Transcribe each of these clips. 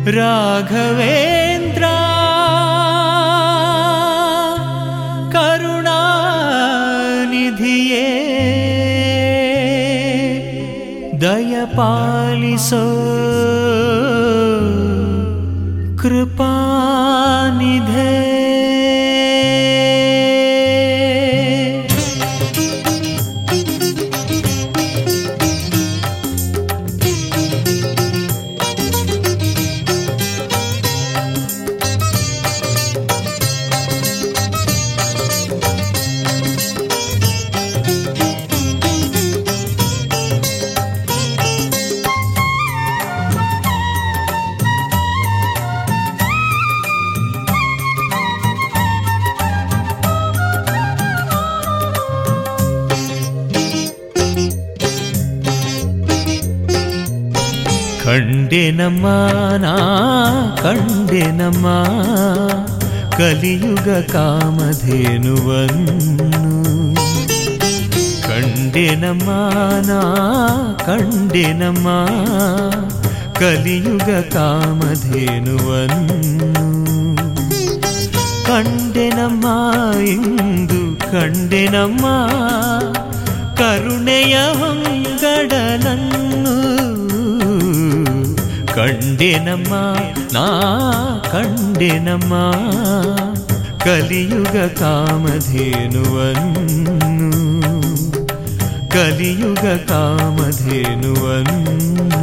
ರಾಘವೇಂದ್ರ ಕರುಣಾನಿಧಿಯೇ ದಯಪಾಲಿಸೋ ಕೃಪಾನಿಧೇ. ಕಂಡೆನಮ್ಮ ನಾ ಕಂಡೆನಮ್ಮ ಕಲಿಯುಗ ಕಾಮಧೇನುವನ್ನು. ಕಂಡೆನಮ್ಮ ನಾ ಕಂಡೆನಮ್ಮ ಕಲಿಯುಗ ಕಾಮಧೇನುವನ್ನು. ಕಂಡೆನಮ್ಮ ಇಂದು ಕಂಡೆನಮ್ಮ ಕರುಣೆಯ ಹೊಂಗಡಲನ್ನು. ಕಂಡೆನಮ್ಮ ನಾ ಕಂಡೆನಮ್ಮ ಕಲಿಯುಗ ಕಾಮಧೇನುವನ್ನು. ಕಲಿಯುಗ ಕಾಮಧೇನುವನ್ನು.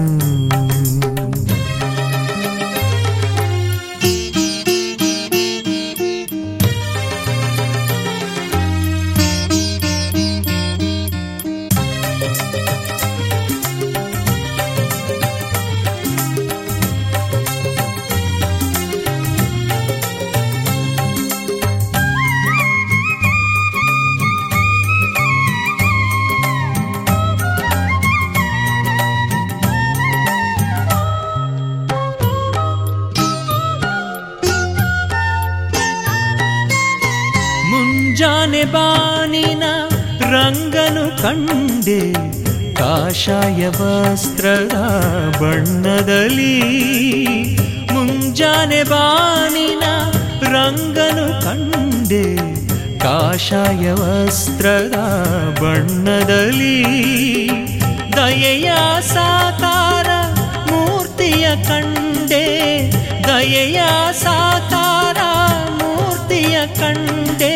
ಮುಂಜಾನೆ ಬಾನಿನ ರಂಗನು ಕಂಡೆ ಕಾಷಾಯ ವಸ್ತ್ರದ ಬಣ್ಣದಲ್ಲಿ. ಮುಂಜಾನೆ ಬಾನಿನ ರಂಗನು ಕಂಡೆ ಕಾಷಾಯ ವಸ್ತ್ರದ ಬಣ್ಣದಲ್ಲಿ. ದಯೆಯ ಸಾಕಾರ ಮೂರ್ತಿಯ ಕಂಡೆ. ದಯೆಯ ಸಾಕಾರ ಮೂರ್ತಿಯ ಕಂಡೆ.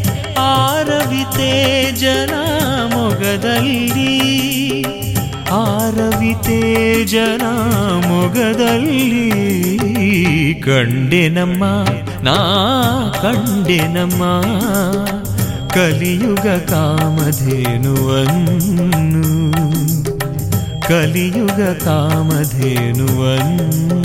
ಆರವಿತೇಜನ ಮೊಗದಲ್ಲಿ. ಆರವಿತೇಜನ ಮೊಗದಲ್ಲಿ. ಕಂಡೆನಮ್ಮ ನಾ ಕಂಡೆನಮ್ಮ ಕಲಿಯುಗ ಕಾಮಧೇನುವನ್ನು. ಕಲಿಯುಗ ಕಾಮಧೇನುವನ್ನು.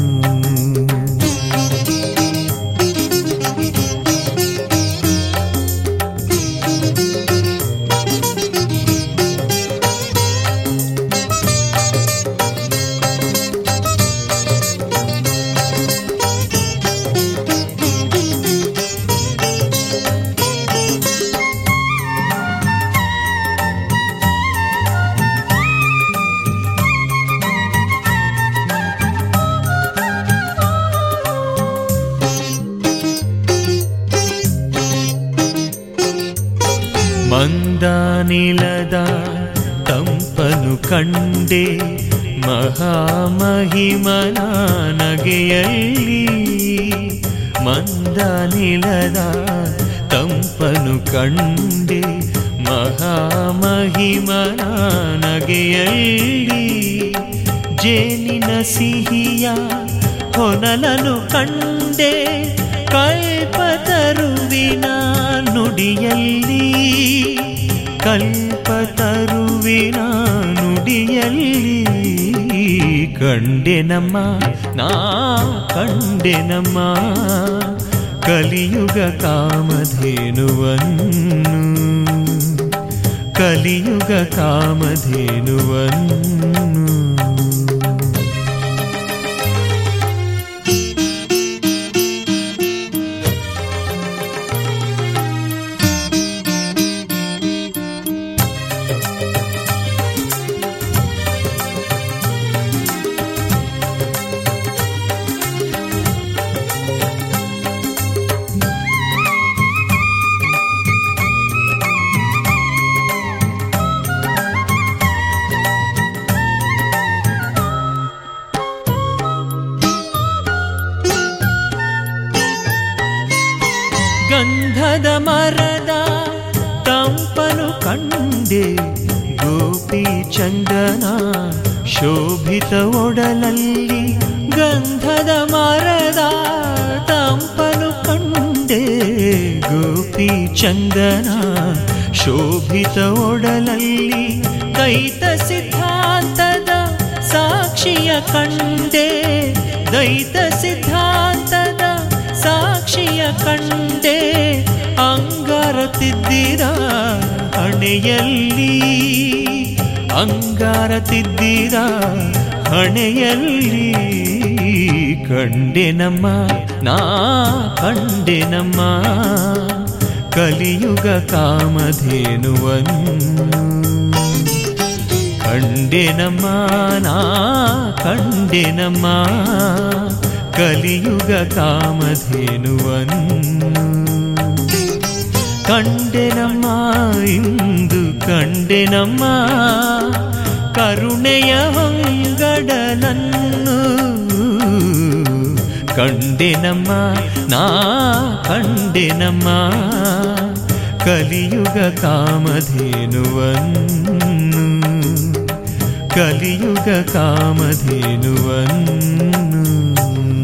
ಮಂದಾನಿಲದ ತಂಪನು ಕಂಡೆ ಮಹಾಮಹಿಮನ ನಗೆಯಲ್ಲಿ. ಮಂದಾನಿಲದ ತಂಪನು ಕಂಡೆ ಮಹಾಮಹಿಮನ ನಗೆಯಲ್ಲಿ. ಜೇನಿನ ಸಿಹಿಯ ಹೊನಲನು ಕಂಡೆ ಕಲ್ಪತರುವಿನ ನುಡಿಯಲ್ಲಿ. ಕಲ್ಪತರುವಿನ ನುಡಿಯಲ್ಲಿ. ಕಂಡೆನಮ್ಮ ನಾ ಕಂಡೆನಮ್ಮ ಕಲಿಯುಗ ಕಾಮಧೇನುವನ್ನು. ಕಲಿಯುಗ ಕಾಮಧೇನುವನ್ನು. ಕಂಡೆ ಗೋಪಿ ಚಂದನ ಶೋಭಿತ ಒಡಲಲ್ಲಿ ಗಂಧದ ಮರದ ತಂಪನು ಕಂಡೆ ಗೋಪಿ ಚಂದನ ಶೋಭಿತ ಒಡಲಲ್ಲಿ ದೈತ ಸಿದ್ಧಾಂತದ ಸಾಕ್ಷಿಯ ಕಂಡೆ ದೈತ ಸಿದ್ಧಾಂತದ ಸಾಕ್ಷಿಯ ಕಂಡೆ ಅಂಗಾರ ತಿದ್ದಿರ ಹಣೆಯಲ್ಲಿ ಅಂಗಾರ ತಿದ್ದಿರ ಹಣೆಯಲ್ಲಿ ಕಂಡೆನಮ್ಮ ನಾ ಕಂಡೆನಮ್ಮ ಕಲಿಯುಗ ಕಾಮಧೇನುವನ್ನು ಕಂಡೆನಮ್ಮ ನಾ ಕಂಡೆನಮ್ಮ ಕಲಿಯುಗ ಕಾಮಧೇನುವನ್ನು ಕಂಡೆನಮ್ಮ ಇಂದು ಕಂಡೆನಮ್ಮ ಕರುಣೆಯ ಹೊಂಗಡಲನ್ನು ಕಂಡೆನಮ್ಮ ನಾ ಕಂಡೆನಮ್ಮ ಕಲಿಯುಗ ಕಾಮಧೇನುವನ್ನು ಕಲಿಯುಗ ಕಾಮಧೇನುವನ್ನು